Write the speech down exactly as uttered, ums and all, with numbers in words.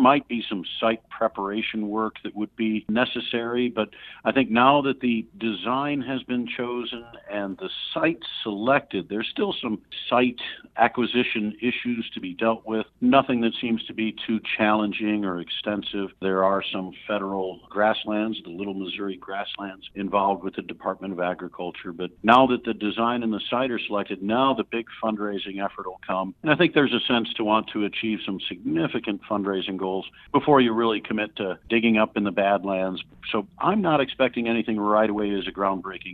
might be some site preparation work that would be necessary, but I think now that the design has been chosen and the site selected, there's still some site acquisition issues to be dealt with. Nothing that seems to be too challenging or extensive. There are some federal grasslands, the Little Missouri grasslands, involved with the Department of Agriculture. But now that the design and the site are selected, now the big fundraising effort will come. And I think there's a sense to want to achieve some significant fundraising goals before you really commit to digging up in the Badlands. So I'm not expecting anything right away as a groundbreaking